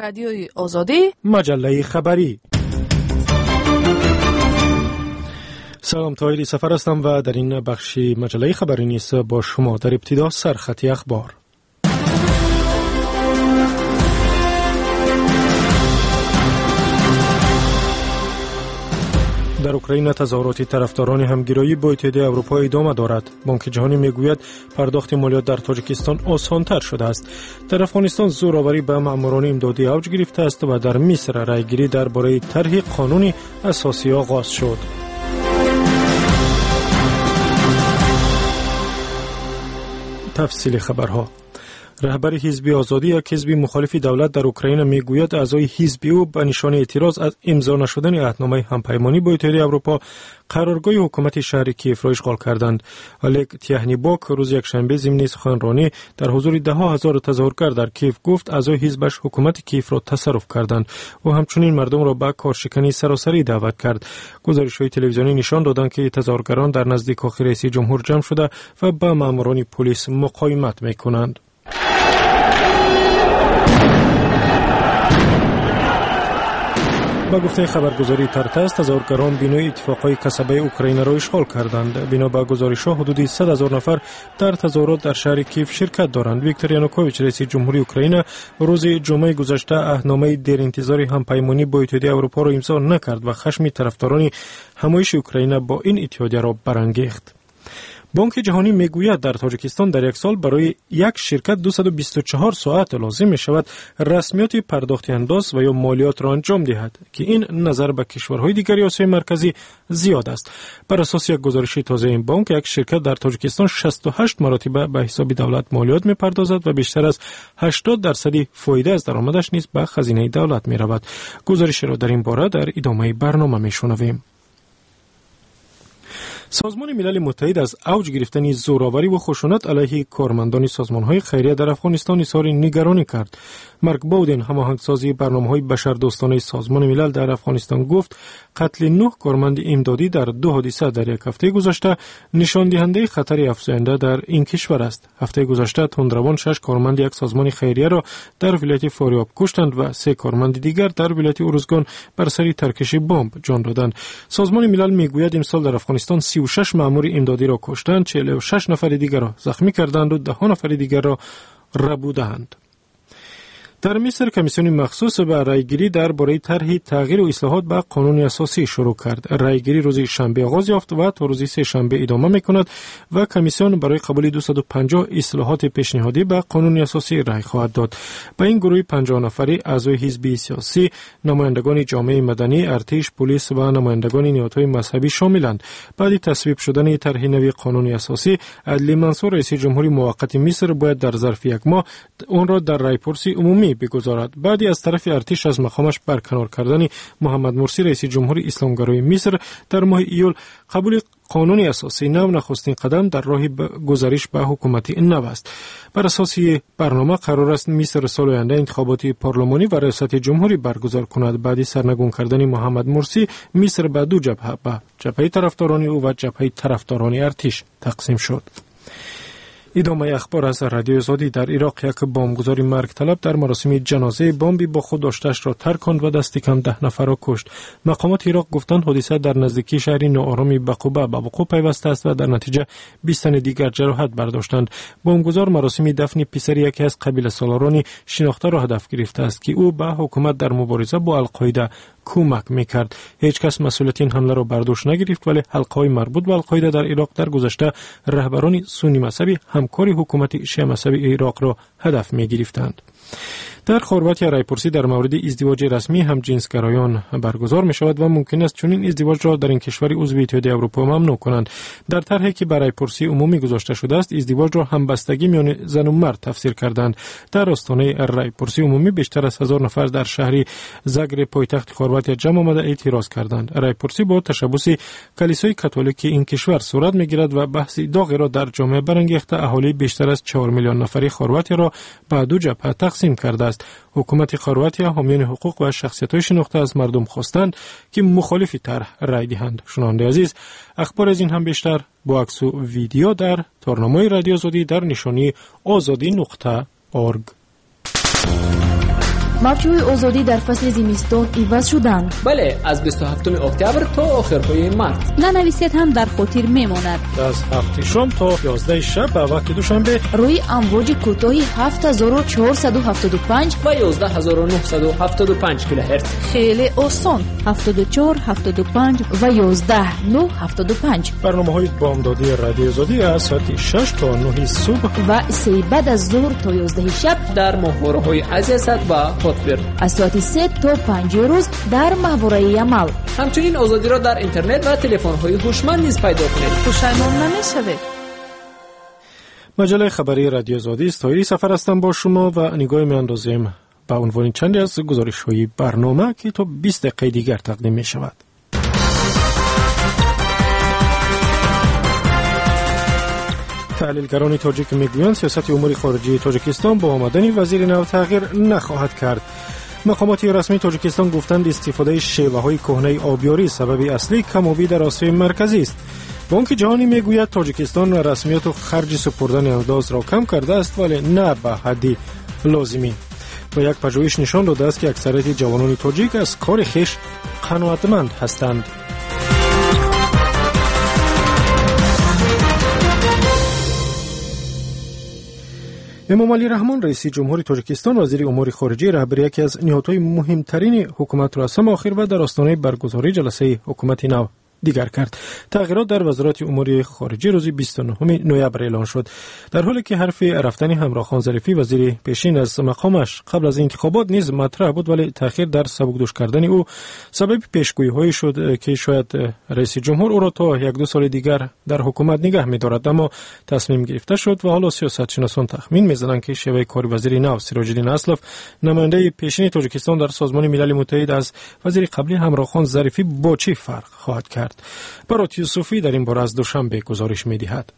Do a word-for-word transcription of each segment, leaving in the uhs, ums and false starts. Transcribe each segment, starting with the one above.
رادیوی آزادی، مجله خبری. سلام، طاهری سفر هستم و در این بخش مجله خبری نیست با شما. در ابتدا سرخط اخبار. در اوکراین تظاهرات طرفداران همگرایی با اتحادیه اروپا ادامه دارد. بانک جهانی میگوید پرداخت مالیات در تاجیکستان آسان‌تر شده است. در افغانستان زورآوری به ماموران امدادی اوج گرفته است و در مصر رأیگیری درباره طرح قانون اساسی آغاز شد. تفصیل خبرها. رهبر حزب آزادی، یک حزب مخالف دولت در اوکراین، میگوید اعضای حزب او به نشانه اعتراض از امضا نشدن عهدنامه همپیمانی با اتحادیه اروپا قرارگاه حکومت شهر کیف را اشغال کردند. الک تیهنیباک روز یکشنبه ضمن سخنرانی در حضور ده ها هزار تظاهرگر در کیف گفت اعضای حزبش حکومت کیف را تصرف کردند و همچنین مردم را به کارشکنی سراسری دعوت کرد. گزارش‌های تلویزیونی نشان دادند که تظاهرگران در نزدیک رئیس جمهور جمع شده و با ماموران پلیس مقاومت می‌کنند. با گفته خبرگزاری ترتاس، تظاهرگران بینای اتفاقای کسبه اوکراین را اشغال کردند. بنا به گزارش‌ها حدود صد هزار نفر در تظاهرات در شهر کیف شرکت دارند. ویکتور یانوکوویچ رئیس جمهوری اوکراین روز جمعه گذشته عهدنامه دیر انتظار همپیمانی با اتحادیه اروپا را امضا نکرد و خشم طرفداران همایش اوکراین با این اتحادیه را برانگیخت. بانک جهانی میگوید در تاجیکستان در یک سال برای یک شرکت دویست و بیست و چهار ساعت لازم می شود رسمیات پرداخت انداز و یا مالیات را انجام دهد که این نظر به کشورهای دیگر آسیای مرکزی زیاد است. بر اساس یک گزارش تازه این بانک، یک شرکت در تاجیکستان شصت و هشت مرتبه به حساب دولت مالیات می پردازد و بیشتر از هشتاد درصد فایده از درآمدش نیز به خزینه دولت می رود. گزارش را در این باره در ادامه برنامه می شنویم. سازمان ملل متحد از اوج گرفتن زورآوری و خشونت علیه کارمندان سازمان‌های خیریه در افغانستان اظهار نگرانی کرد. مارک بودن، هماهنگسازی برنامه‌های بشردوستانه سازمان ملل در افغانستان، گفت قتل نه کارمند امدادی در دو حادثه در یک هفته گذشته نشان دهنده خطر افزاینده در این کشور است. هفته گذشته تندروان شش کارمند یک سازمان خیریه را در ولایت فاریاب کشتند و سه کارمند دیگر در ولایت اروزگان بر سر ترکش بمب جان دادند. سازمان ملل میگوید امسال در افغانستان سی و شش مأمور امدادی را کشتند، چهل و شش نفر دیگر را زخمی کردند و ده نفر دیگر را ربودند. در مصر کمیسیون مخصوص به رأیگیری درباره طرح تغییر و اصلاحات به قانون اساسی شروع کرد. رأیگیری روز شنبه آغاز یافت و تا روز سه شنبه ادامه می‌کند و کمیسیون برای قبول دویست و پنجاه اصلاحات پیشنهادی به قانون اساسی رأی خواهد داد. به این گروه پنجاه نفری اعضای حزب سیاسی، نمایندگان جامعه مدنی، ارتش، پلیس و نمایندگان نهادهای مذهبی شاملند. بعد تصویب شدن طرح نوی قانون اساسی، عدلی منصور رئیس جمهوری موقت مصر باید در ظرف یک ماه آن را در رایپرسی عمومی بگذارد. بعدی از طرف ارتش از مقامش برکنار کردن محمد مرسی رئیس جمهوری اسلامگرای مصر در ماه ایول، قبول قانون اساسی نو نخستین قدم در راه گذارش به حکومت نو است. بر اساس برنامه قرار است مصر سال آینده انتخابات پارلمانی و ریاست جمهوری برگزار کند. بعد سرنگون کردن محمد مرسی، مصر به دو جبهه، به جبهه طرفداران او و جبهه طرفداران ارتش تقسیم شد. ادامه اخبار از رادیو آزادی. در عراق یک بمبگذار مرگ طلب در مراسم جنازه بمبی با خود داشته‌اش را ترک کند و دست کم ده نفر را کشت. مقامات عراق گفتند حادثه در نزدیکی شهر ناآرامی بقوبه به وقوع پیوسته است و در نتیجه بیست تن دیگر جراحت برداشتند. بمبگذار مراسم دفن پسر یکی از قبیله سالاران شناخته را هدف گرفته است که او به حکومت در مبارزه با القاعده کمک میکرد. هیچ کس مسئولیت این حمله را برداشت نگرفت، ولی حلقه‌های مربوط به القاعده در عراق در گذشته رهبران سنی مذهبی همکار حکومت شیعه مذهبی عراق را هدف میگرفتند. در خرواتی رایپرسی در مورد ازدواج رسمی هم جنسگرایان برگزار می شود و ممکن است چنین ازدواج را در این کشور عضو اتحادیه اروپا ممنوع کنند. در طرحی که برای پرسی عمومی گذاشته شده است، ازدواج را همبستگی میان زن و مرد تفسیر کردند. در آستانه رایپرسی عمومی بیشتر از هزار نفر در شهر زاگرب پایتخت خرواتی جمع آمده اعتراض کردند. رایپرسی با تشبث کلیسای کاتولیک این کشور صورت میگیرد و بحث داغی را در جامعه برانگیخته اهالی بیشتر از چهار میلیون نفری خرواتی را به دو جبهه تقسیم کرده است. حکومت خرواتی حامیان حقوق و شخصیت‌های شناخته از مردم خواستند که مخالف طرح رای دهند. شنونده عزیز، اخبار از این هم بیشتر با عکس و ویدیو در تارنامه رادیو آزادی در نشانی آزادی نقطه اورگ. موجهای آزادی در فصل زمستان عوض شدند. بله، از بیست و هفتم اکتبر تا آخرهای مارس. ننویسید هم در خاطر میماند. از هفت شام تا یازده شب به وقت دوشنبه روی امواج کوتاه هفت هزار و چهارصد و هفتاد و پنج و یازده هزار و نهصد و هفتاد و پنج کیلوهرتز. خیلی آسان. هفتاد و چهار، هفتاد و پنج و یازده نه هفتاد و پنج. برنامه‌های بامدادی رادیو آزادی از ساعت شش تا نه صبح و سه بعد از ظهر تا یازده شب در ماهواره‌های عزیزت و هاتبر. از ساعت سه تا پنج روز در ماهواره عمل. همچنین آزادی را در اینترنت و تلفن‌های هوشمند نیز پیدا کنید. پشیمان نمی‌شوید. مجله خبری رادیو آزادی است. تایری سفر هستم با شما و نگاه می‌اندازیم با عنوان چندی از گزارش‌های برنامه که تا بیست دقیقه دیگر تقدیم می‌شود. تحلیلگران تاجیک میگویند سیاست امور خارجی تاجیکستان با آمدن وزیر نو تغییر نخواهد کرد. مقامات رسمی تاجیکستان گفتند استفاده شیوه‌های کهنه آبیاری سبب اصلی کم‌آبی در آسیای مرکزی است. بانک جهانی میگوید تاجیکستان رسمیات و خرج سپردن انداز را کم کرده است ولی نه به حدی لازمی. و یک پژوهش نشان داده است که اکثریت جوانان تاجیک از کار خویش قناعتمند هستند. امام علی رحمان رئیس جمهوری تاجیکستان وزیر امور خارجه رهبری یکی از نهادهای مهمترین حکومت را از هم آخر و در آستانه برگزاری جلسه حکومت نو دیگر کرد. تغییرات در وزارت امور خارجه روز بیست و نهم نوامبر اعلان شد. در حالی که حرف رفتن همراه خان ظریفی وزیر پیشین از مقامش قبل از انتخابات نیز مطرح بود ولی تأخیر در سبکدوش کردن او سبب پیشگویی‌هایی شد که شاید رئیس جمهور او را تا یک دو سال دیگر در حکومت نگه می‌دارد، اما تصمیم گرفته شد و حالا سیاستشناسان تخمین می‌زنند که شیوه کار وزیر نو سراج الدین اسلف نماینده پیشین تاجیکستان در سازمان ملل متحد از وزیر قبلی همراه خان ظریفی با چه فرق خواهد کرد. برات یوسفی در این باره از دوشنبه گزارش می‌دهد.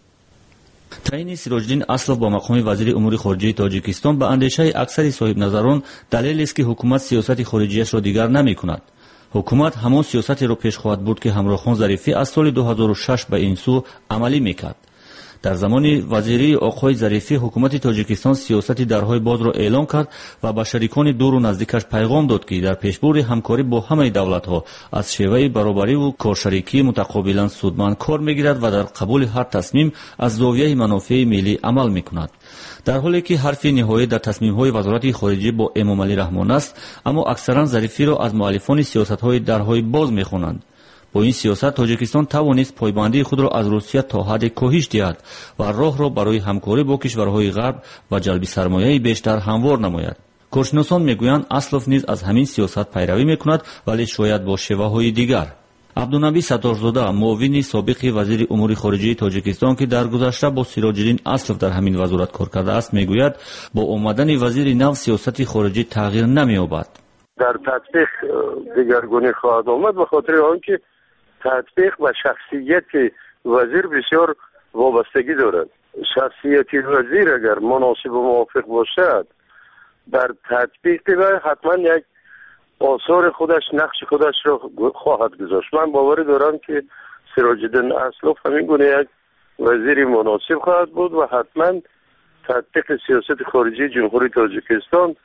تعیین سراج الدین اسلف با مقام وزیر امور خارجه تاجیکستان به اندیشه اکثر صاحب نظران دلیل است که حکومت سیاست خارجیش را دیگر نمی‌کند. حکومت همان سیاستی را پیش خواهد برد که همراه خان ظریفی از سال دو هزار و شش به این سو عملی می‌کرد. در زمان وزیری آقای ظریفی حکومت تاجیکستان سیاستی درهای باز را اعلام کرد و به شریکان دور و نزدیکش پیغام داد که در پیشبرد همکاری با همه دولت‌ها از شیوه برابری و کارشریکی متقابلا سودمند کار می‌گیرد و در قبول هر تصمیم از زاویه منافع ملی عمل می‌کند. در حالی که حرف نهایی در تصمیم‌های وزارت خارجه با امام علی رحمان است، اما اکثرا ظریفی را از مؤلفان سیاست‌های درهای باز می‌خوانند. با این سیاست تاجیکستان توانست پایبندی خود را از روسیه تا حد کاهش دهد و راه را برای همکاری با کشورهای غرب و جلب سرمایه بیشتر هموار نماید. کارشناسان میگویند اسلف نیز از همین سیاست پیروی میکند ولی شاید با شیوه‌های دیگر. عبدالنبی ستارزاده معاون سابق وزیر امور خارجه تاجیکستان که در گذشته با سراج الدین اسلف در همین وزارت کار کرده است میگوید با آمدن وزیر نو سیاست خارجی تغییر نمی‌یابد. در تطبیق دگرگونی خواهد آمد به خاطر آنکه تطبیق و شخصیت وزیر بسیار وابستگی دارد. شخصیت وزیر اگر مناسب و موافق باشد در تطبیق و حتما یک آثار خودش نقش خودش را خواهد گذاشت. من باوری دارم که سراج الدین اسلف همین گونه یک وزیر مناسب خواهد بود و حتما تطبیق سیاست خارجی جمهوری تاجیکستان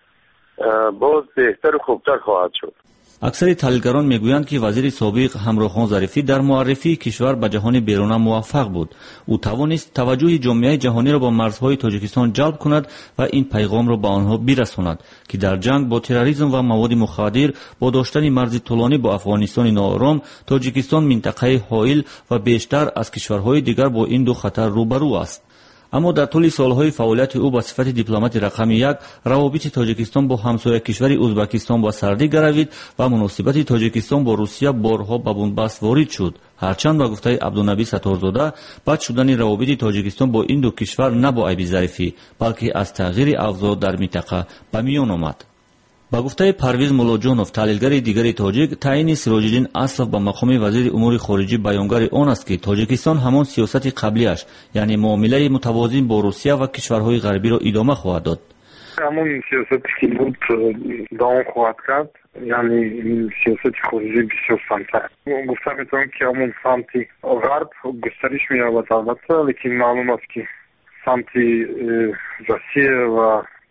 باز بهتر و خوبتر خواهد شد. اکثر تحلیلگران میگویند که وزیر سابق همراه خان ظریفی در معرفی کشور به جهان بیرون موفق بود. او توانست توجه جامعه جهانی را با مرزهای تاجیکستان جلب کند و این پیغام را به آنها برساند که در جنگ با تروریسم و مواد مخدر با داشتن مرز طولانی با افغانستان ناآرام، تاجیکستان منطقه حائل و بیشتر از کشورهای دیگر با این دو خطر روبرو است. اما در طول سالهای فعالیت او به صفت دیپلمات رقم یک روابط تاجیکستان با همسایه کشور ازبکستان با سردی گروید و مناسبت تاجیکستان با روسیه بارها به بنبست وارد شد. هرچند به گفته عبدالنبی ستارزاده بد شدن روابط تاجیکستان با این دو کشور نه با عیب ظریفی بلکه از تغییر اوضاع در منطقه به میان آمد. با گفته پرویز مولاجانوف تحلیلگر دیگر تاجیک، تعیین سراج الدین اسلف به مقام وزیر امور خارجه بیانگر آن است که تاجیکستان همان سیاست قبلیش یعنی معامله متوازن با روسیه و کشورهای غربی را ادامه خواهد داد. همون سیاستی که بود دوام خواهد کرد، یعنی این سیاست خارجی بسیار سمتر. گفته میتونم که همون سمت غرب گسترش می‌یابد البته، لیکن معلوم است که سمت روسیه و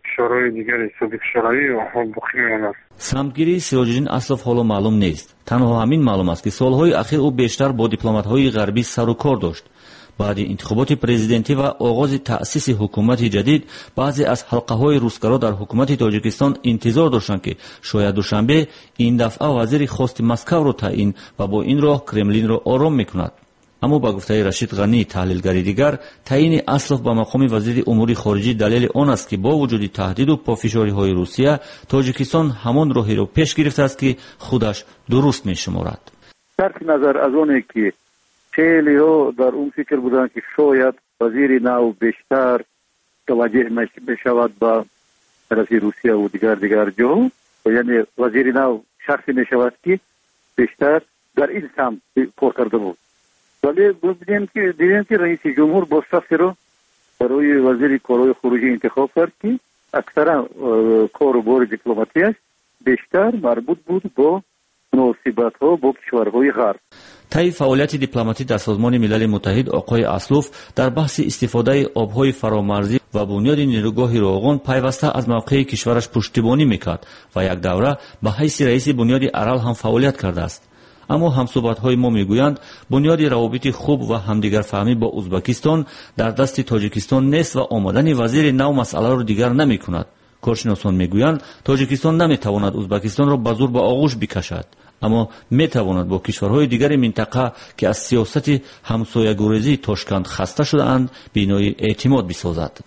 فشارهای دیگر حساب فشارهایی آنها باقی میماند. سمتگیری سیروجدین اسلوف حالا معلوم نیست. تنها همین معلوم است که سالهای اخیر او بیشتر با دیپلمات‌های غربی سر و کار داشت. بعد انتخابات پرزیدنتی و آغاز تأسیس حکومت جدید، بعضی از حلقه‌های روسگرا در حکومت تاجیکستان انتظار داشتند که شاید دوشنبه این دفعه وزیر خواست مسکو را تعیین و با این راه کرملین را آرام می‌کند. اما با گفته رشید غنی تحلیلگری دیگر، تعیین اسلوف به مقام وزیر امور خارجه دلیل آن است که با وجود تهدید و پافشاری‌های روسیه، تاجیکستان همان راهی را پیش گرفته است که خودش درست می‌شمارد. صرف نظر از آنی که خیلی ها در اون فکر بودند که شاید وزیر نو بیشتر توجه بشود به طرف روسیه و دیگر دیگر جا، یعنی وزیر نو شخصی می شود که بیشتر در این سمت کار کرده بود. ولی دیدیم که دیدیم که رئیس جمهور با شخصی را برای وزیر کارهای خارجه انتخاب کرد که اکثرا کار و بار دیپلماتیش بیشتر مربوط بود با مناسبت ها با کشورهای غرب. طی فعالیت دیپلماتی در سازمان ملل متحد، آقای اسلوف در بحث استفاده آبهای فرامرزی و بنیاد نیروگاه روغن پیوسته از موقع کشورش پشتیبانی میکرد و یک دوره به حیث رئیس بنیاد ارال هم فعالیت کرده است. اما همصحبت‌های ما میگویند بنیاد روابط خوب و همدیگر فهمی با ازبکستان در دست تاجیکستان نیست و آمدن وزیر نو مسئله را دیگر نمیکند. کارشناسان میگویند تاجیکستان نمیتواند ازبکستان را به زور به آغوش بکشد، اما میتواند با کشورهای دیگر منطقه که از سیاست همسایه‌گریزی تاشکند خسته شده‌اند بنای اعتماد بسازد.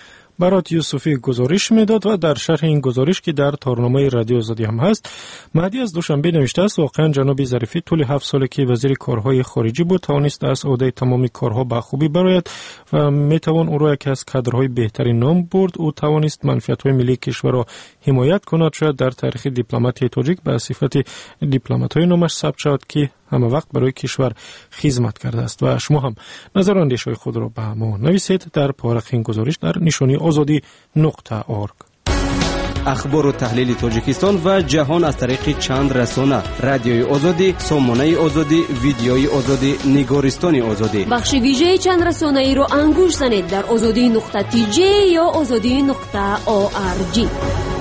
برات یوسفی گزارش میداد و در شرح این گزارش که در تارنامه رادیو آزادی هم هست، مهدی از دوشنبه نوشته است واقعا جناب ظریفی طول هفت سالی که وزیر کارهای خارجی بود توانست از عهده تمامی کارها به خوبی برآید و میتوان او را یکی از کادرهای بهترین نام برد. او توانست منفعت‌های ملی کشور را حمایت کند. شاید در تاریخ دیپلماتی تاجیک به صفت دیپلمات‌های نامش ثبت شود که همه وقت برای کشور خدمت کرده است. و شما هم نظر و اندیشه‌های خود را به ما نویسید در پارق این گزارش در نشانی آزادی نقطه اورگ. اخبار و تحلیل تاجیکستان و جهان از طریق چند رسانه: رادیوی آزادی، سامانه آزادی، ویدیوی آزادی، نگارستان آزادی. بخش ویژه چند رسانه ای رو انگوش زنید در آزادی نقطه تی جی یا آزادی نقطه او آر جی.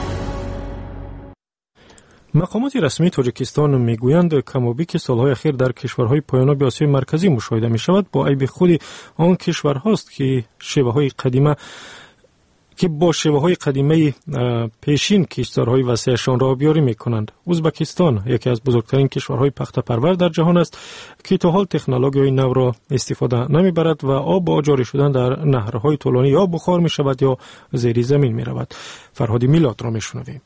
مقامات رسمی تاجیکستان میگویند کمابیک سالهای اخیر در کشورهای پایاناب آسیای مرکزی مشاهده می شود با عیب خود آن کشورهاست که شیوه‌های قدیمه که با شیوه‌های قدیمی پیشین کشتزارهای وسیعشان را آبیاری می‌کنند. ازبکستان یکی از بزرگترین کشورهای پخته پرور در جهان است که تا حال تکنولوژی نو را استفاده نمی‌برد و آب جاری شدن در نهرهای طولانی یا بخار می‌شود یا زیر زمین می‌رود. فرهادی میلاد را می‌شنویم.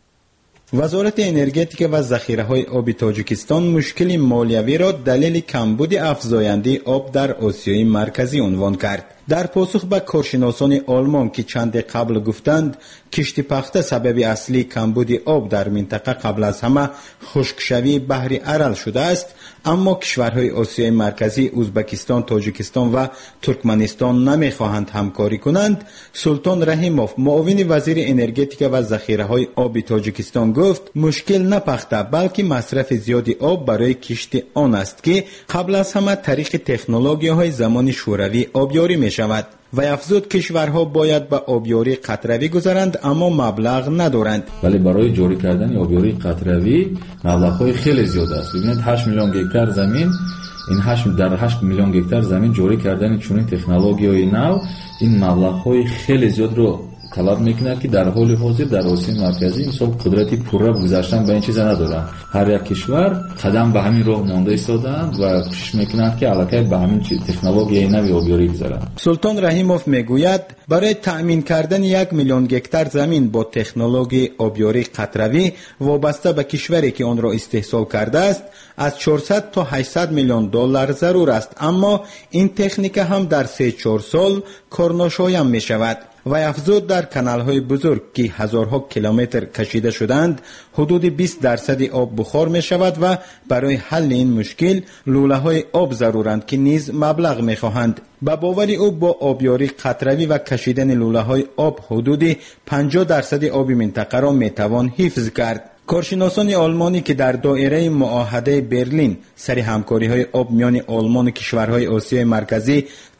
وزارت انرژتیک و ذخیره‌های آب تاجیکستان مشکل مالیوی را دلیل کمبود افزاینده آب در آسیای مرکزی عنوان کرد. در پاسخ به کارشناسان آلمان که چند قبل گفتند کشتی پخته سبب اصلی کمبود آب در منطقه قبل از همه خشکشوی بحر ارال شده است، اما کشورهای آسیای مرکزی ازبکستان، تاجیکستان و ترکمنستان نمیخواهند همکاری کنند، سلطان رحیموف معاون وزیر انرژتیک و ذخیره‌های آب تاجیکستان گفت مشکل نه پخته بلکه مصرف زیاد آب برای کشتی آن است که قبل از همه طریق تکنولوژی‌های زمان شوروی آبیاری می شود. و افزود کشورها باید به آبیاری قطروی گذارند اما مبلغ ندارند. ولی برای جاری کردن آبیاری قطروی مبلغ‌های خیلی زیاد است. ببینید هشت میلیون گکتار زمین، این هشت در هشت میلیون گکتار زمین جاری کردن چنین تکنولوژی‌های نو این مبلغ‌های خیلی زیاد رو طلب میکنه که در حال حاضر در آسیای مرکزی مثلا قدرتی پوره گذاشتن به این چیزا ندارن. هر یک کشور قدم به همین راه مانده ایستادند و کوشش میکنند که علاقه به همین تکنولوژی نوی آبیاری بذارند. سلطان رحیموف میگوید برای تأمین کردن یک میلیون گکتار زمین با تکنولوژی آبیاری قطروی وابسته به کشوری که آن را استحصال کرده است از چهارصد تا هشتصد میلیون دلار ضرور است، اما این تکنیک هم در سه چهار سال کارناشایم می شود. و افزود در کانال‌های بزرگ که هزارها کیلومتر کشیده شدند حدود بیست درصد آب بخار می شود و برای حل این مشکل لوله‌های آب ضرورند که نیز مبلغ می خواهند. به باور او با آبیاری قطروی و کشیدن لوله‌های آب حدود پنجاه درصد آب منطقه را می توان حفظ کرد. کارشناسان آلمانی که در دایره معاهده برلین سر همکاری‌های آب میان آلمان و کشورهای آسیای مرکزی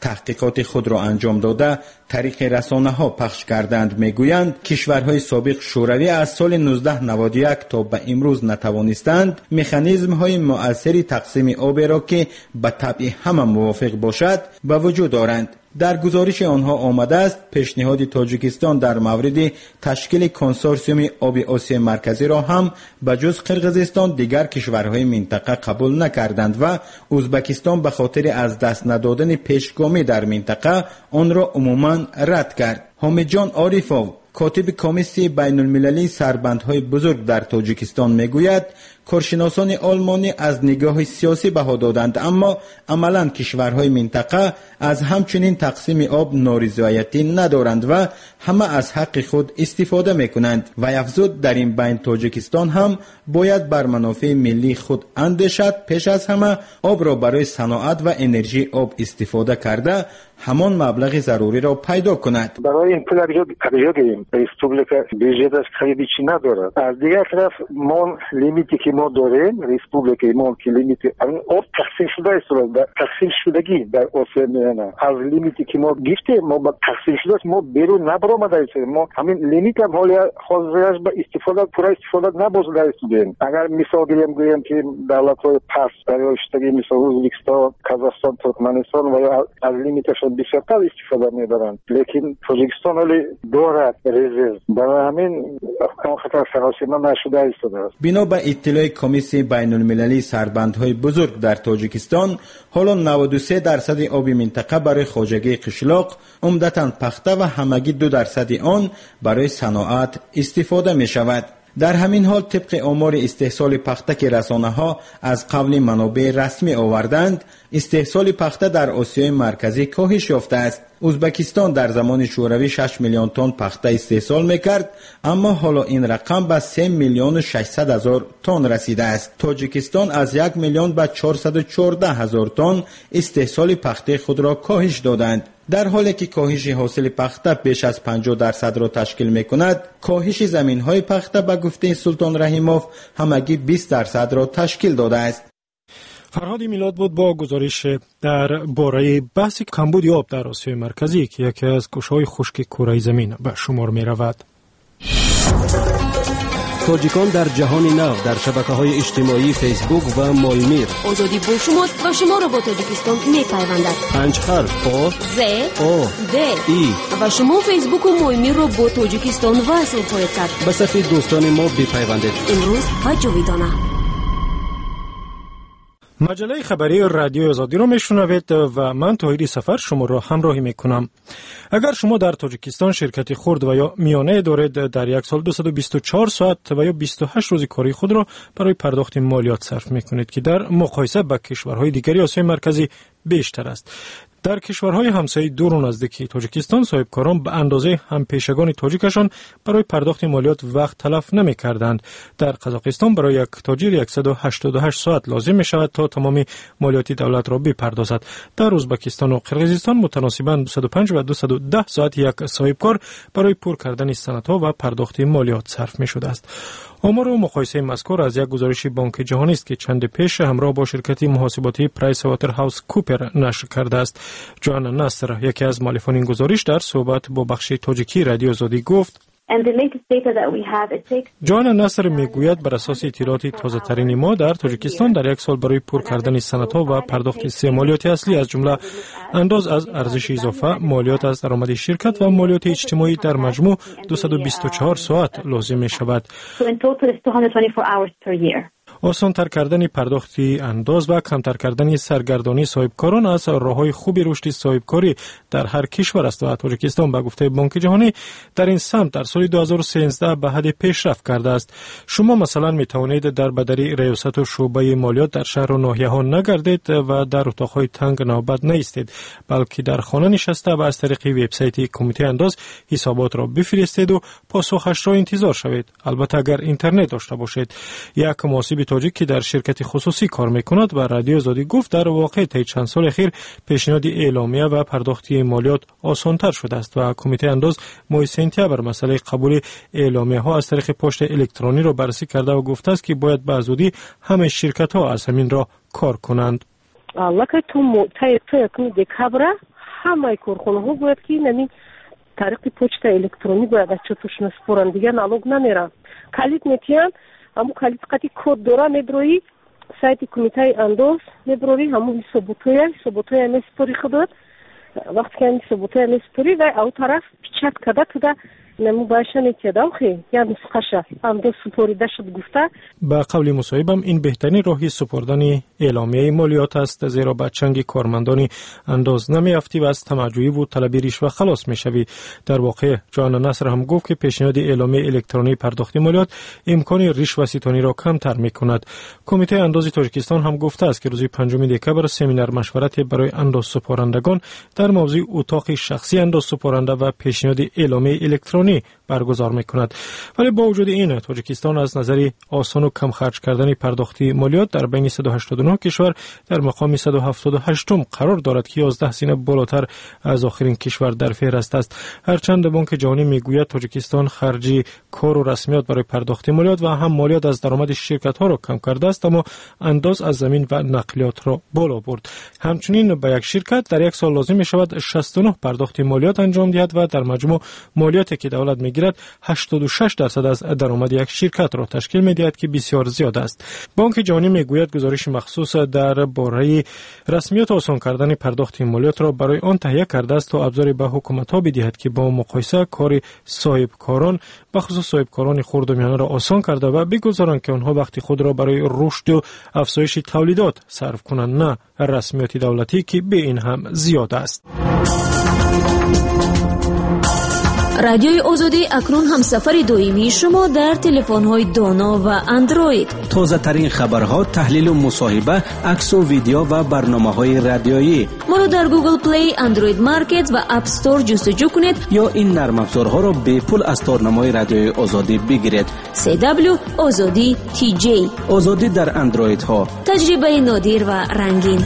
تحقیقات خود را انجام داده طریق رسانه ها پخش کردند. میگویند کشورهای سابق شوروی از سال نوزده نود و یک تا به امروز نتوانستند مکانیزم های مؤثری تقسیم آب را که به طبع همه موافق باشد به وجود دارند. در گزارش آنها آمده است پیشنهاد تاجیکستان در مورد تشکیل کنسورسیوم آب آسیای مرکزی را هم به جز قرقیزستان دیگر کشورهای منطقه قبول نکردند و ازبکستان به خاطر از دست ندادن پیشگامی در منطقه آن را عموما رد کرد. حامد جان عارفوف کاتب کمیسیون بین المللی سربندهای بزرگ در تاجیکستان میگوید کارشناسان آلمانی از نگاه سیاسی بها دادند، اما عملاً کشورهای منطقه از همچنین تقسیم آب نارضایتی ندارند و همه از حق خود استفاده میکنند. و افزود در این بین تاجیکستان هم باید بر منافع ملی خود اندیشد، پیش از همه آب را برای صنعت و انرژی آب استفاده کرده همان مبلغ ضروری را پیدا کند. برای این پول اگه ریسپوبلیکا بیجتش خیلی چی نداره. از دیگر طرف ما لیمیتی که ما داریم ریسپوبلیکای ما که لیمیت آب تقسیم شده است، تقسیم شدگی در آسیا میانه از لیمیتی که ما گرفتیم ما با تقسیم شده ما بیرون نبرآمده ایم. ما همین لیمیت هم حالی خاصش به استفاده پورا استفاده نبوده استیم. اگر مثال گیریم گویم که دولت‌های پس برای اشتگی مثل ازبکستان، قزاقستان، ترکمنستان و از لیمیتش بیشتر استفاده میبرند، لیکن تاجیکستان ولی دارد رزرو، برای همین خطر سراسیمه نشده است. بنا به اطلاع کمیسیون بین المللی سربندهای بزرگ در تاجیکستان حالا نود و سه درصد آب منطقه برای خواجگی قشلاق، عمدتاً پخته و همگی دو درصد آن برای صنعت استفاده می شود. در همین حال طبق آمار استحصال پخته که رسانه ها از قبل منابع رسمی آوردند، استحصال پخته در آسیای مرکزی کاهش یافته است. ازبکستان در زمان شوروی شش میلیون تن پخته استحصال میکرد، اما حالا این رقم به سه میلیون و ششصد هزار تن رسیده است. تاجیکستان از یک میلیون به چهارصد و چهارده هزار تن استحصال پخته خود را کاهش دادند. در حالی که کاهش حاصل پخته بیش از پنجاه درصد را تشکیل میکند، کاهش زمین‌های پخته به گفته سلطان رحیموف همگی بیست درصد را تشکیل داده است. فرهاد میلاد بود با گزارش در باره بحث کمبود آب در آسیای مرکزی که یکی از گوشه‌های خشک کره زمین به شمار می رود. تاجیکان در جهان نو در شبکه‌های اجتماعی فیسبوک و مالمیر. آزادی با شماست و شما را با تاجیکستان می‌پیوندد. پنج حرف آ ز او د ای و شما فیسبوک و مالمیر را با تاجیکستان وصل خواهید کرد. به صفحه دوستان ما بپیوندید. امروز و جاویدانه. مجله خبری رادیو آزادی را میشنوید و من طاهری سفر شما را همراهی میکنم. اگر شما در تاجیکستان شرکتی خرد و یا میانه دارید، در یک سال دویست و بیست و چهار ساعت و یا بیست و هشت روز کاری خود را برای پرداخت مالیات صرف میکنید که در مقایسه با کشورهای دیگری آسیای مرکزی بیشتر است. در کشورهای همسایه دور و نزدیکی تاجیکستان صاحبکاران به اندازه هم پیشگان تاجیکشان برای پرداخت مالیات وقت تلف نمی کردند. در قزاقستان برای یک تاجر صد و هشتاد و هشت ساعت لازم می شود تا تمام مالیات دولت را بپردازد. در ازبکستان و قرقیزستان متناسباً دویست و پنج و دویست و ده ساعت یک صاحبکار برای پر کردن سندها و پرداخت مالیات صرف می شده است. آمار و مقایسه مذکور از یک گزارش بانک جهانی است که چند پیش همراه با شرکت محاسباتی پرایس واتر هاوس کوپر نشر کرده است. جوان نصر، یکی از مؤلفان این گزارش، در صحبت با بخش تاجیکی رادیو آزادی گفت: جوان نصر میگوید بر اساس اطلاعات تازه ترین ما در تاجیکستان در یک سال برای پر کردن سندها و پرداخت سه مالیات اصلی از جمله انداز از ارزش اضافه، مالیات از درآمد شرکت و مالیات اجتماعی در مجموع دویست و بیست و چهار ساعت لازم می شود. آسان تر کردن پرداختی انداز و کمتر کردن سرگردانی صاحبکاران از راه‌های خوب رشد صاحبکاری در هر کشور است و تاجیکستان به گفته بانک جهانی در این سمت در سال دو هزار و سیزده به حد پیشرفت کرده است. شما مثلا می توانید در بدری ریاست و شعبه مالیات در شهر و ناحیه ها نگردید و در اتاق‌های تنگ نوبت نایستید، بلکه در خانه نشسته و از طریق وبسایت کمیته انداز حسابات را بفرستید و پاسخش را انتظار شوید. البته اگر اینترنت داشته باشید. یک محاسب تاجیک که در شرکت خصوصی کار میکند و رادیو آزادی گفت در واقع طی چند سال اخیر پیشنهاد اعلامیه و پرداختی مالیات آسان‌تر شده است و کمیته انداز ماه سپتامبر مسئله قبول اعلامیه ها از طریق پست الکترونی را بررسی کرده و گفته است که باید به زودی همه شرکت ها از همین را کار کنند. همه کارخانه‌ها باید که نمی طریق پوچت الکترونیک باید از چطورشون سپورن دیگه نالوگ نمیرن. کلید میتیان همون کلید قطعی کد داره میبروی سایت کمیته اندوز میبروی همون ثبوتوی ثبوتوی میسپوری خودت وقتی که این ثبوتوی میسپوری و او طرف پیچت کده کده نمو باشن که داخل یا نسخه اندوز سپوریده شد گفته. با قول مصاحبم این بهترین راهی سپردن اعلامیه مالیات است، زیرا با چنگ کارمندان انداز نمیافتی و از طمعجویی و طلب رشوه خلاص میشوی. در واقع جان نصر هم گفت که پیشنهاد اعلامیه الکترونیک پرداخت مالیات امکان رشوه ستانی را کمتر میکند. کمیته انداز تاجیکستان هم گفته است که روز پنجم دکبر سمینار مشورتی برای انداز سپارندگان در موضوع اتاق شخصی انداز سپارنده و پیشنهاد اعلامیه الکترونیک برگزار میکند. ولی با وجود این تاجیکستان از نظر آسان و کم خرج کردن پرداختی مالیات در بین صد و هشتاد و نه کشور در مقام صد و هفتاد و هشت قرار دارد که یازده سینه بالاتر از آخرین کشور در فهرست است. هرچند بانک جهانی میگوید تاجیکستان خرجی کار و رسمیات برای پرداخت مالیات و هم مالیات از درآمد شرکت ها را کم کرده است، اما انداز از زمین و نقلیات را بالا برد. همچنین به یک شرکت در یک سال لازم می شود شصت و نه پرداخت مالیات انجام دهد و در مجموع مالیاتی که دولت میگیرد هشتاد و شش درصد از درآمد یک شرکت را تشکیل میدهد که بسیار زیاد است. بانک جهانی میگوید گزارش مخصوص در باره رسمیات آسان کردن پرداخت مالیات را برای آن تهیه کرده است تا ابزاری به حکومت ها بدهد که با مقایسه کار صاحب کاران به خصوص صاحب کاران خرد و میانه را آسان کرده و بگذارند که آنها وقتی خود را برای رشد و افزایش تولیدات صرف کنند، نه رسمیات دولتی که به این هم زیاد است. رادیوی آزادی اکنون هم سفر دویمی شما در تلفن‌های دانا و اندروید. تازه ترین خبرها، تحلیل و مصاحبه، عکس و ویدیو و برنامه‌های رادیویی. ما را در گوگل پلی، اندروید مارکت و اپ استور جستجو کنید یا این نرم افزارها را به پول از تارنمای رادیوی آزادی بگیرید. سی دبلیو آزادی تی جی. آزادی در اندروید ها. تجربه نادر و رنگین.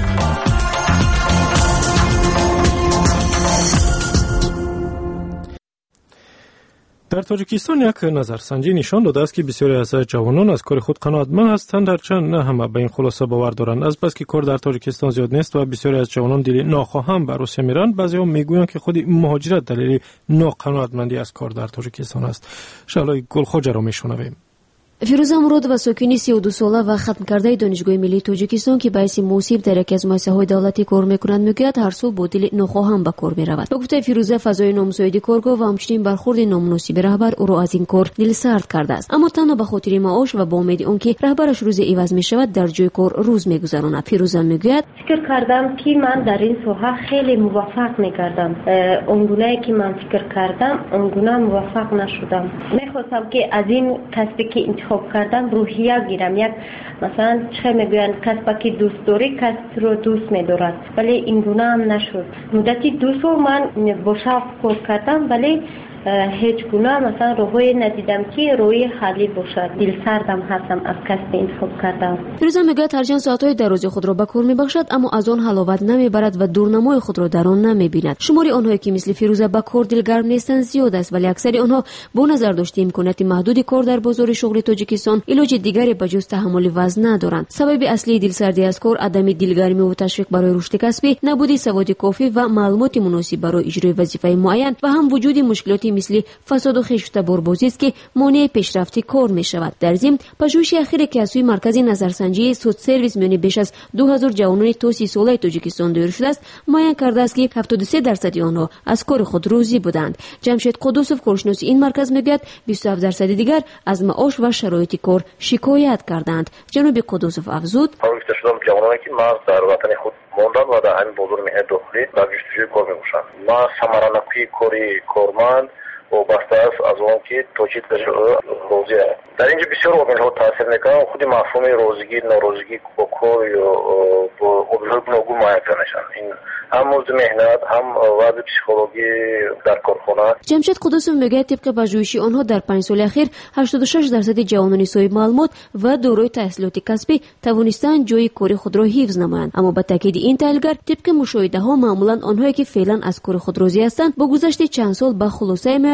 در تاجیکستان یک نظرسنجی نشان داده است که بسیاری از جوانان از کار خود قناعتمند هستند، هرچند نه همه به این خلاصه باور دارند. از بس که کار در تاجیکستان زیاد نیست و بسیاری از جوانان دل ناخواهم به روسیه میرند، بعضی‌ها میگویند که خود مهاجرت دلیل ناقناعتمندی از کار در تاجیکستان است. شالای گلخوجه را میشنویم. فیروزا مراد و ساکنی سی و دو ساله و ختم کرده دانشگاه ملی تاجیکستان که باعث موسیب در یکی از مؤسسه‌های دولتی کار می‌کنند میگوید هر سال با دل ناخواهم به کار می‌رود. به گفته فیروزا فضای نامساعد کارگاه و همچنین برخورد نامناسب رهبر او را از این کار دل سرد کرده است، اما تنها به خاطر معاش و با امید آنکه رهبرش روز عوض می‌شود در جای کار روز می‌گذراند. فیروزا میگوید فکر کردم که من در این ساحه خیلی موفق می‌گردم، اونگونه که من فکر کردم اونگونه موفق نشدم. می‌خواستم که از این کسبی که انتخاب کردم روحیه گیرم، یک مثلا چه میگویند کسب که دوست داری کسب رو دوست می‌دارد، ولی این گونه هم نشد. مدتی دو سال من با شوق کار کردم ولی هیچ گونه مثلا روی ندیدم که روی خالی باشد. دل سردم هستم از کسب انتخاب کردم. فیروزا میگوید هرچند ساعت‌های در روز خود را به کار میبخشد اما از آن حلاوت نمیبرد و دورنمای خود را در آن نمیبیند. شماری آنهایی که مثل فیروزا به کار دلگرم نیستند زیاد است، ولی اکثر آنها با نظر داشته امکانات محدود کار در بازار شغل تاجیکستان علاج دیگری به جز تحمل وزن ندارند. سبب اصلی دلسردی از کار عدم دلگرمی و تشویق برای رشد کسبی، نبود سواد کافی و معلومات مناسب برای اجرای وظیفه معین و هم وجود مشکلاتی مثل فساد و خشونت‌باربازی است که مانع پیشرفت کار می شود. در ضمن پژوهش اخیر که از سوی مرکز نظرسنجی سود سرویس میان بیش از دو هزار جوانان تا سی ساله تاجیکستان دایر شده است، معین کرده است که هفتاد و سه درصد آنها از کار خود روزی بودند. جمشید قدوسوف کارشناس این مرکز میگوید بیست و هفت درصد دیگر از معاش و شرایط کار شکایت کردند. جناب قدوسوف افزود: آگاه شدم جوانانی که محض در وطن خود موندن و در همین بازار مهنت داخلی در جستجوی کار میباشند. ما ثمرانکی کاری کارمند وابسته است از آن که توجیه روزی است. در اینجا بسیار عامل ها تاثیر میکنند. خود مفهوم روزگی ناروزگی با کار یا با عامل های گوناگون معین نشن. این هم موضوع مهنت هم وضع پسیکولوژی در کارخانه. جمشید قدوسوف میگه طبق پژوهشی آنها در پنج سال اخیر هشتاد و شش درصد جوانان صاحب معلومات و دارای تحصیلات کسبی توانستند جای کار خود را حفظ نمایند، اما با تاکید این تحلیلگر طبق مشاهده ها معمولا آنهایی که فعلا از کار خود راضی هستند با گذشت چند سال به خلاصه میآیند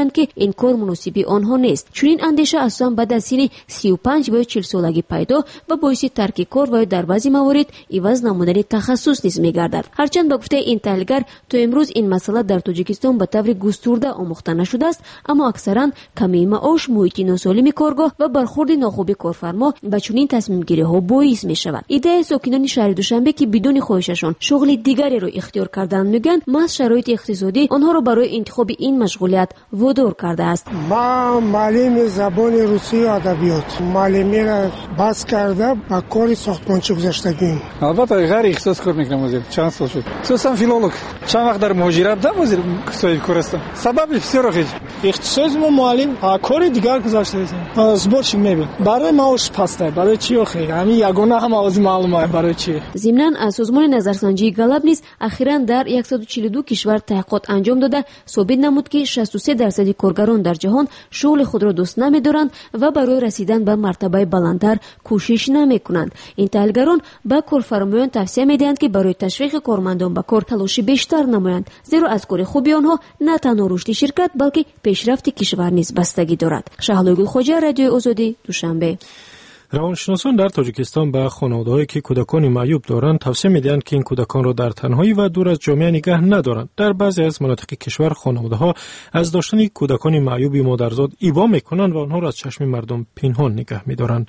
میگویند که این کار مناسبی آنها نیست. چنین اندیشه اساساً بعد از سن سی و پنج و چهل سالگی پیدا و باعث ترک کار و در بعضی موارد عوض نمودن تخصص نیز میگردد. هرچند به گفته این تحلیلگر تا امروز این مسئله در تاجیکستان به طور گسترده آموخته نشده است، اما اکثرا کمی معاش، محیط ناسالم کارگاه و برخورد ناخوب کارفرما به چنین تصمیم گیری ها باعث می شود. ایده ساکنان شهر دوشنبه که بدون خواهششان شغل دیگری را اختیار کردن میگن محض شرایط اقتصادی آنها را برای انتخاب این مشغولیت وادار کرده است. ما معلم زبان روسی و ادبیات معلمی را بس کرده با کار ساختمانچی گذاشتگیم. البته غیر اختصاص کار میکنم وزیر چند سال شد. خصوصا فیلولوگ چند وقت در مهاجرت بودم وزیر صاحب کار هستم. سبب بسیار خیلی اختصاص ما معلم کار دیگر گذاشته است. ازبارش میبین برای معاش پسته برای چی آخه همین یگانه هم از معلومه برای چی. ضمناً سازمان نظرسنجی گلاب نیز اخیراً در صد و چهل و دو کشور تحقیقات انجام داده ثابت نمود که شصت و سه درصد کارگران در جهان شغل خود را دوست نمی‌دارند و برای رسیدن به مرتبه بلندتر کوشش نمی‌کنند. این تحلیلگران به کارفرمایان توصیه می‌دهند که برای تشویق کارمندان به کار تلاش بیشتر نمایند، زیرا از کار خوبی آنها نه تنها رشد شرکت بلکه پیشرفت کشور نیز بستگی دارد. شهلا گلخواجه، رادیوی آزادی، دوشنبه. روانشناسان در تاجیکستان به خانواده‌هایی که کودکان معیوب دارند توصیه می‌دهند که این کودکان را در تنهایی و دور از جامعه نگه ندارند. در بعضی از مناطق کشور خانواده‌ها از داشتن کودکان معیوب مادرزاد ایوا می‌کنند و آنها را از چشم مردم پنهان نگه می‌دارند.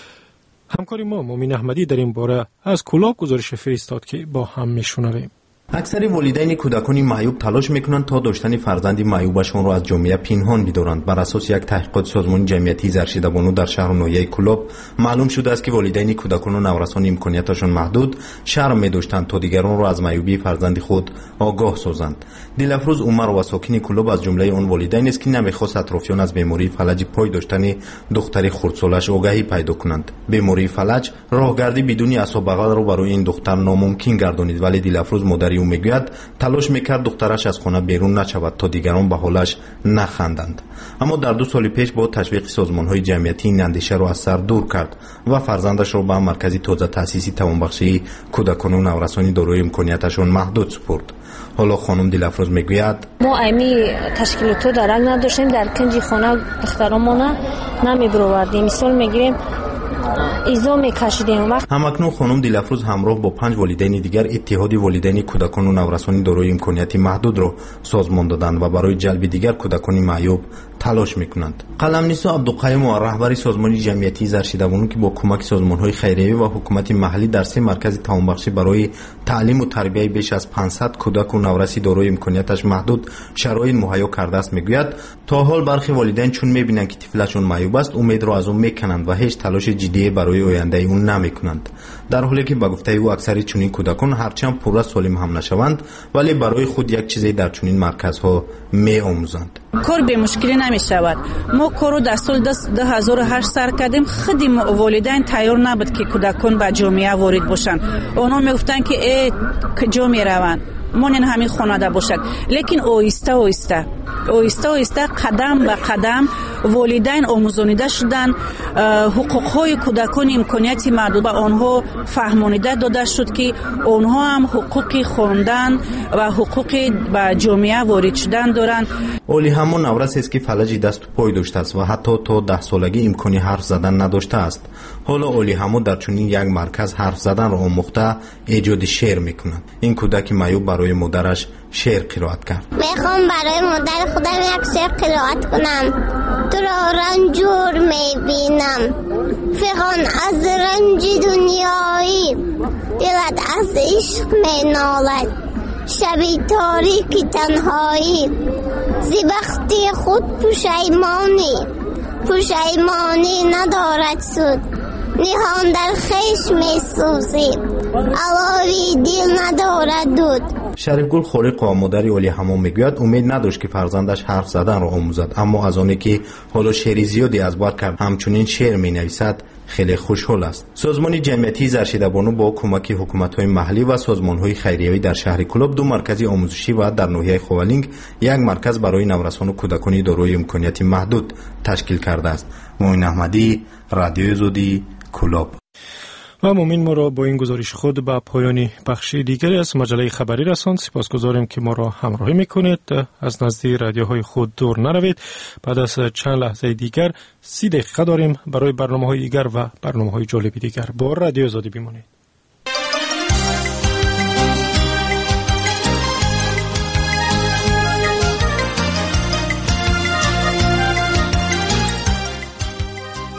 همکار ما مومین احمدی در این باره از کلاب گزارش فرستاد که با هم می‌شنویم. اکثر والدین کودکان معیوب تلاش میکنند تا داشتن فرزند معیوبشان را از جامعه پنهان بدارند. بر اساس یک تحقیقات سازمان جمعیتی زرشیده بانو در شهر و ناحیه کلاب معلوم شده است که والدین کودکان و نورسان امکانیتشان محدود شرم می‌داشتند تا دیگران را از معیوبی فرزند خود آگاه سازند. دلافروز عمر و ساکن کلاب از جمله آن والدین است که نمی‌خواست اطرافیان از بیماری فلج پای داشتن دختر خردسالش آگاهی پیدا کنند. بیماری فلج راهگردی بدون عصا بغل را برای این دختر ناممکن گردانید، ولی دلافروز مادر او میگوید تلاش میکرد دخترش از خانه بیرون نشود تا دیگران به حالش نخندند. اما در دو سال پیش با تشویق سازمان‌های جمعیتی این اندیشه را از سر دور کرد و فرزندش را به مرکزی تازه تأسیسی توانبخشی کودکان و نورسان دارای امکانیتشان محدود سپرد. حالا خانم دلافروز میگوید ما امی تشکیلات درک نداشتیم، در کنج خانه دخترامون نمیبروردیم. مثال میگیریم ایزا میکشیدیم. وقت همکنون خانم دلافروز همراه با پنج والدین دیگر اتحاد والدین کودکان و نورسان دارای امکانیت محدود را سازمان دادند و برای جلب دیگر کودکان معیوب تلاش میکنند. قلمنویس عبدالقیوم و رهبر سازمان جمعیتی زرشیده بانو که با کمک سازمان‌های خیریه و حکومت محلی در سه مرکز توانبخشی برای تعلیم و تربیت بیش از پانصد کودک و نورسی دارای امکانیتش محدود شرایط مهیا کرده است میگوید تا حال برخی والدین چون میبینند که طفلشون معیوب است امید را از اون میکنند و هیچ تلاش جدی برای آینده اون نمیکنند، در حالی که به گفته او اکثر چنین کودکان هرچند پورا سالم هم نشوند ولی برای خود یک چیزی در چنین مرکزها میآموزند. کار به مشکلی نمی شود. ما کارو در سال دو هزار و هشت سر کردیم. خودی والدین تیار نبود که کودکان به جامعه وارد باشند. اونا میگفتن که ای کجا میروند، مونن همین خانواده باشد. لیکن آهسته آهسته آهسته آهسته قدم به قدم والدین آموزانیده شدند، حقوق‌های کودکان امکانیت محدود به آنها فهمانیده داده شد که آنها هم حقوق خواندن و حقوق به جامعه وارد شدن دارند. اولی همون نورس است که فلج دست و پای داشته است و حتی تا ده سالگی امکانی حرف زدن نداشته است. حالا اولی همون در چنین یک مرکز حرف زدن را آموخته ایجاد شعر میکند. این کودک معیوب برای مادرش شعر قرائت کرد. میخوام برای مادر خودم یک شعر قرائت کنم. تو را رنجور میبینم، فغان از رنج دنیایی، دلت از عشق مینالد، شبی تاریکی تنهایی، زیبختی خود پشیمانی، پشیمانی ندارد سود، نهان در خیش میسوزی، علاوی دل ندارد دود. شریفگل خالق و مادر اولی همون میگوید امید نداشت که فرزندش حرف زدن را آموزد، اما از آنی که حالا شعری زیادی از بار کرد همچنین شعر می نویسد خیلی خوشحال است. سازمان جمعیتی زرشیده بانو با کمک حکومت‌های محلی و سازمان‌های خیریه‌ای در شهر کلاب دو مرکز آموزشی و در ناحیه خوالینگ یک مرکز برای نورسان و کودکان دارای امکانیت محدود تشکیل کرده است. مومین احمدی، رادیوی آزادی، کلاب. و همین ما را با این گزارش خود به پایان بخش دیگری از مجله خبری رساند. سپاسگزاریم که ما را همراهی میکنید. از نزد رادیوهای خود دور نروید. بعد از چند لحظه دیگر سی دقیقه داریم برای برنامه‌های دیگر و برنامه‌های جالب دیگر. با رادیو آزادی بمانید.